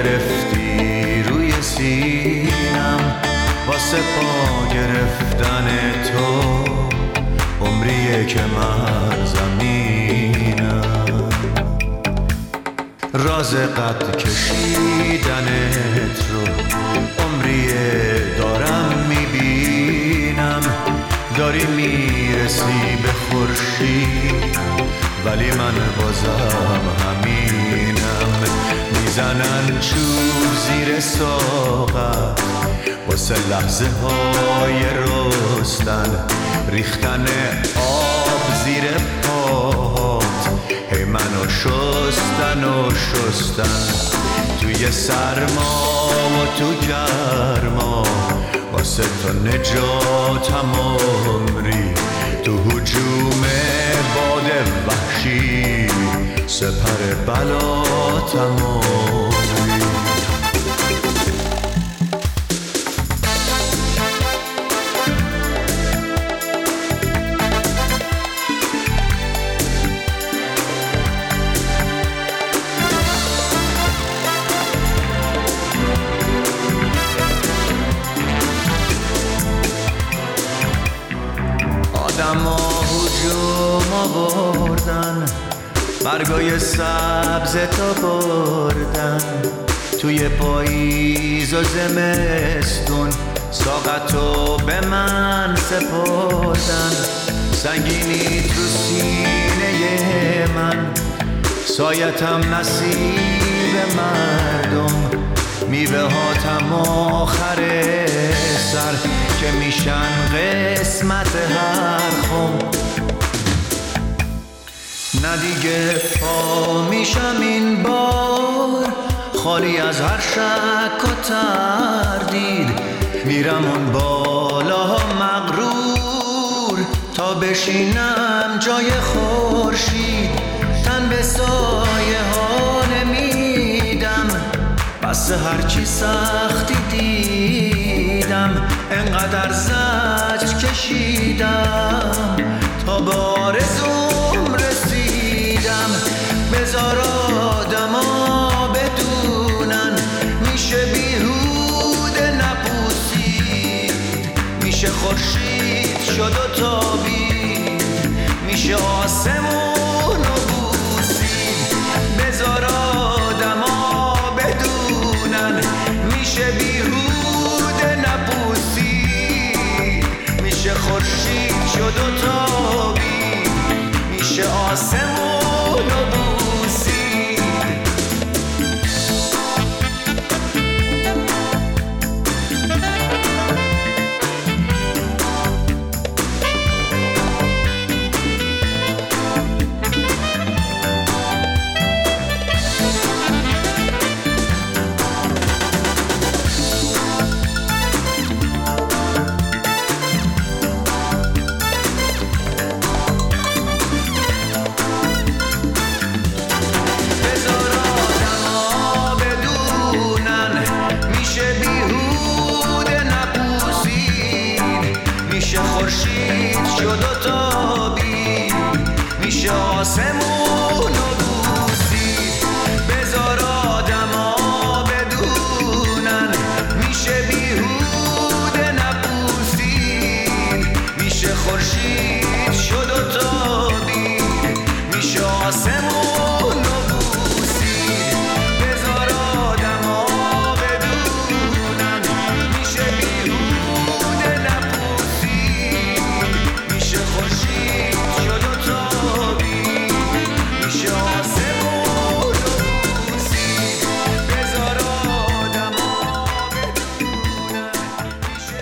گرفتی روی سینم واسه پا گرفتن تو عمریه که من زمینم راز قد کشیدنت رو عمریه دارم میبینم داری میرسی به خورشید ولی من بازم همینم میزنن چوب زیر ساقم واسه لحظه های رستن ریختن آب زیر پاهات هی منو شستن و شستن توی سرما و تو گرما واسه تو نجاتم عمری تو هجوم باد وحشی سپر بلاتم عمری بردن برگای سبز تا بردن توی پاییز و زمستون ساقتو به من سپردن سنگینی تو سینه من سایتم نصیب مردم میوه هاتم آخر سر که میشن قسمت هر خم نه دیگه پا میشم این بار خالی از هر شک و تردید میرم اون بالا مغرور تا بشینم جای خورشید تن به سایه ها نمیدم بس هرچی سختی دیدم انقدر زجر کشیدم تا به آرزوم رسیدم بذار آدما بدونن میشه بیهوده نپوسید میشه خورشید شد و تابید میشه آسمون و بوسید بذار آدما بدونن میشه بیهوده نپوسید میشه خورشید شد و تابید میشه آسمون و بوسید خورشید شد و تابید میشه آسمون و بوسید بذار آدما بدونن میشه بیهوده نپوسید میشه خورشید شد و تابید میشه آسمون و بوسید بذار آدما بدونن میشه بیهوده نپوسید میشه خورشید شد و تابید میشه آسمون و بوسید بذار آدما بدونن میشه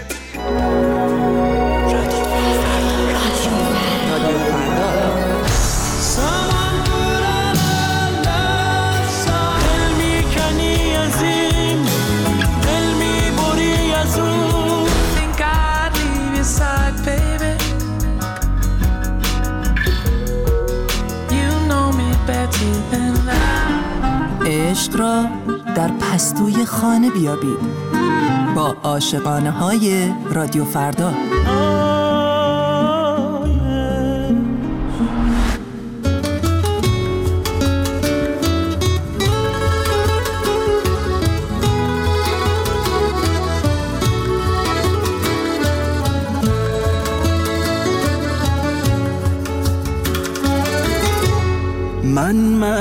سامان برن الله ساحل میکنی از این دل میبری از اون Think I'd leave your side baby You know me better than that عشق را در پستوی خانه بیابید با عاشقانه های رادیو فردا.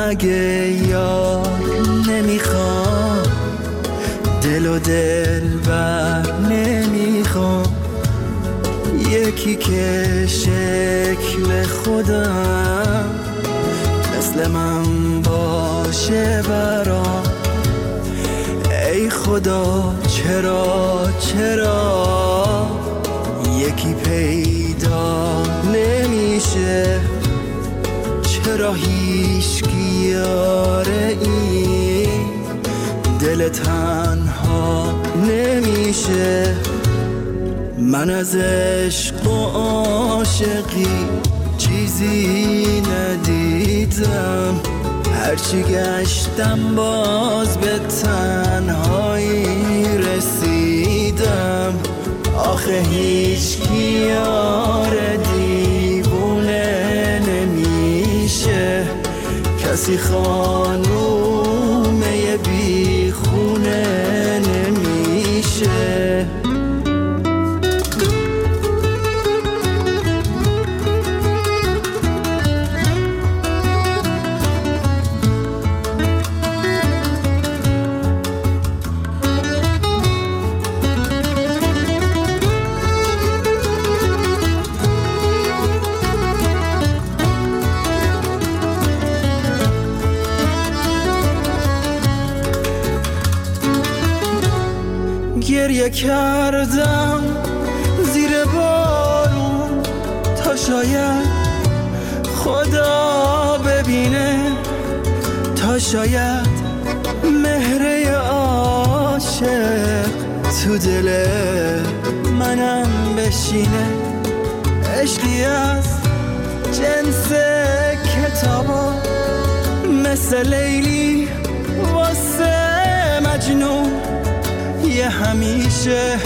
اگه یار نمیخوام، دل و دلبر نمیخوام، یکی که شکل خودم مثل من باشه برام. ای خدا چرا یکی پیدا نمیشه؟ چرا هیچکی یاره این دل تنها نمیشه؟ من از عشق و عاشقی چیزی ندیدم، هرچی گشتم باز به تنهایی رسیدم. آخه هیچ کی یار دیوونه نمیشه، کسی خانومه بی خونه نمیشه. گریه کردم زیر بارون تا شاید خدا ببینه، تا شاید مهر عاشق تو دل منم بشینه. عشقی از جنس کتابا مثل لیلی واسه مجنون، یه همیشه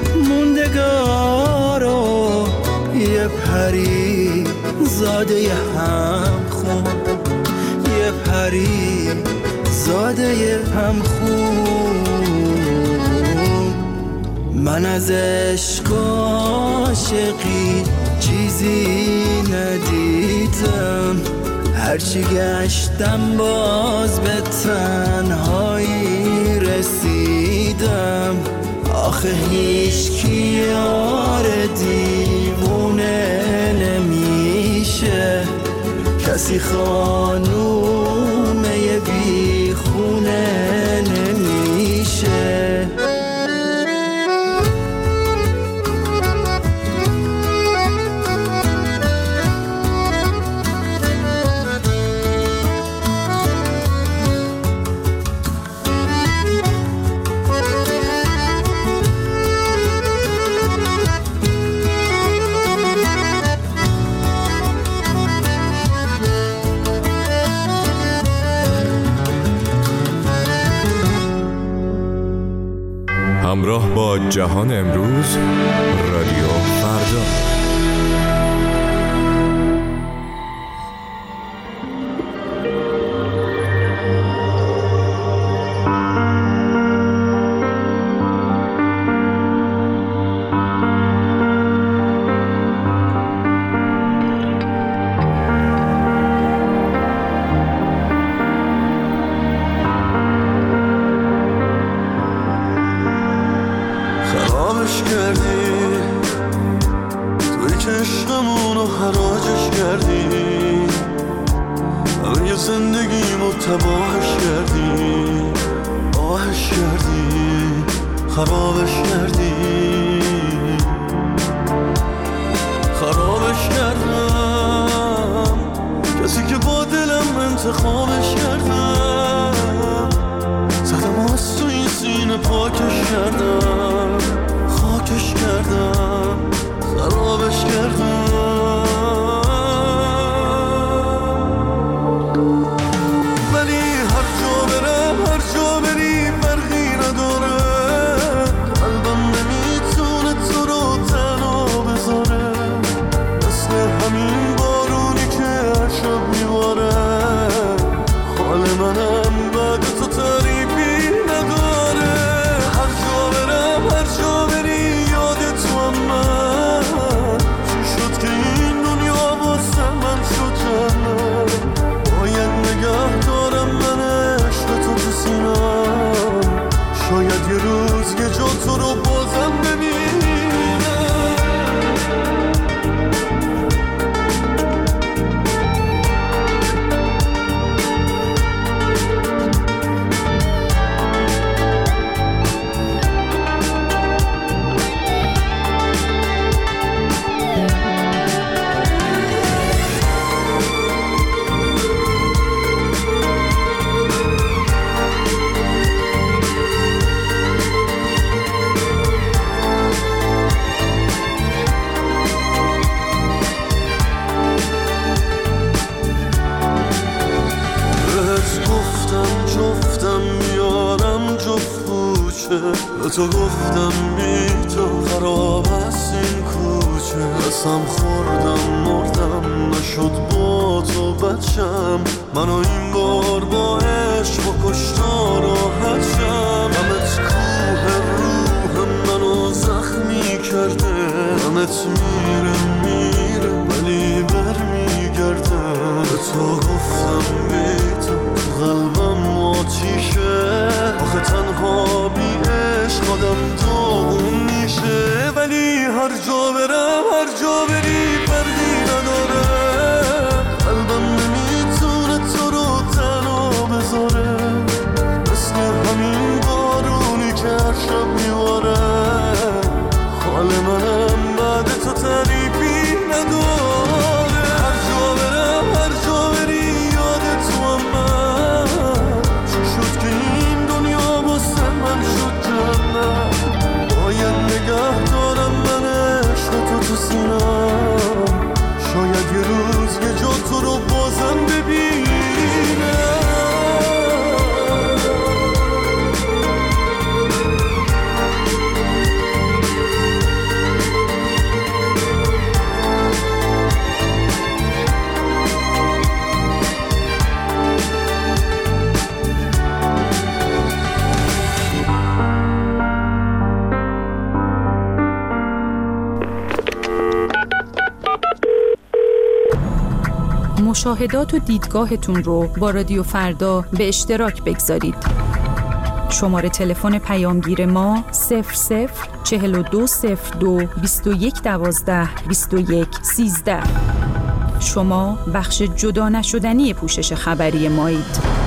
موندگارو، یه پری زاده هم خون، یه پری زاده هم خون. من از عشق و عاشقی چیزی ندیدم، هرچی گشتم باز به تنهایی رسیدم. آخه هیچ کی یار دیوونه نمیشه، کسی خانومه بی خونه نمیشه. همراه با جهان امروز، رادیو فردا. خرابش کردی توی چشممونو حراجش کردی، همه زندگیمو تباهش کردی، آهش کردی، خرابش کردی. خرابش کردم کسی که با دلم انتخابش کردم، زدم از تو این سینه پاکش کردم، خاکش کردم، خرابش کردم. ولی هر جا برم هر جا بری فرقی نداره، قلبم نمیتونه تو رو تنها بذاره، مثل همین بارونی که هر شب میباره حال منه شاید یه روز یه جا تو رو بازم ببینم. به تو گفتم بی تو خراب است این کوچه، قسم خوردم مردم نشد با تو بچم، منو این بار با عشق و کشتار راحت شم. غمت کوه روح منو زخمی کرده، غمت میره ولی برمیگرده. به تو گفتم بی تو قلبم آتیشه، آخه تنها بی عشق آدم داغون میشه. ولی هر جا برم هر جا بری فرقی نداره، قلبم نمیتونه تو رو تنها بذاره، مثل همین بارونی که هر شب میواره. حال منم بعد تو تعریفی نداره، هر جا برم هر جا بری یاد تو هم من. چی شد که این دنیا واسه من شد جنت، باید نگه دارم من عشق تو سینم، شاید یه روز یه جا تو رو بازم ببینم. مشاهدات و دیدگاهتون رو با رادیو فردا به اشتراک بگذارید. شماره تلفن پیامگیر ما 004202 2112 2113. شما بخش جدا نشدنی پوشش خبری مایید.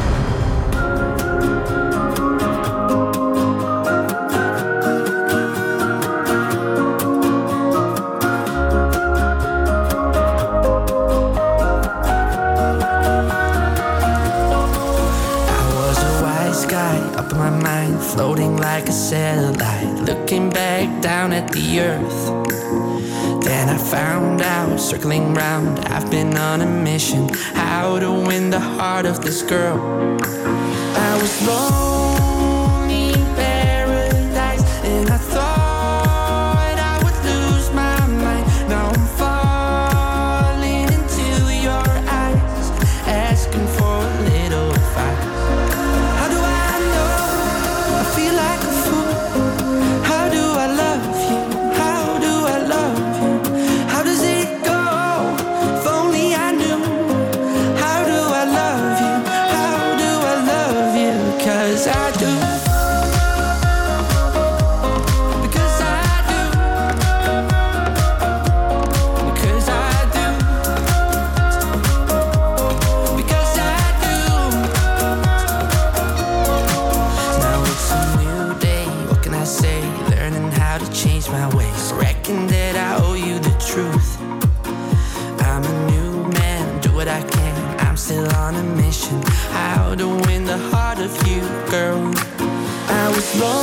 Floating like a satellite, looking back down at the earth. Then I found out, circling round, I've been on a mission, how to win the heart of this girl. I was lonely in paradise, and I thought I would lose my mind. Now I'm falling into your eyes, asking for a little advice. How do I know? I feel like a fool. How do I love you? How do I love you? How does it go? If only I knew. How do I love you? How do I love you? 'Cause I do. Because I do. Because I do. Because I do. Now it's a new day, what can I say? Learning how to change my ways, reckon that I owe you the truth. I'm a new man, do what I can, I'm still on a mission, how to win the heart of you, girl. I was lost.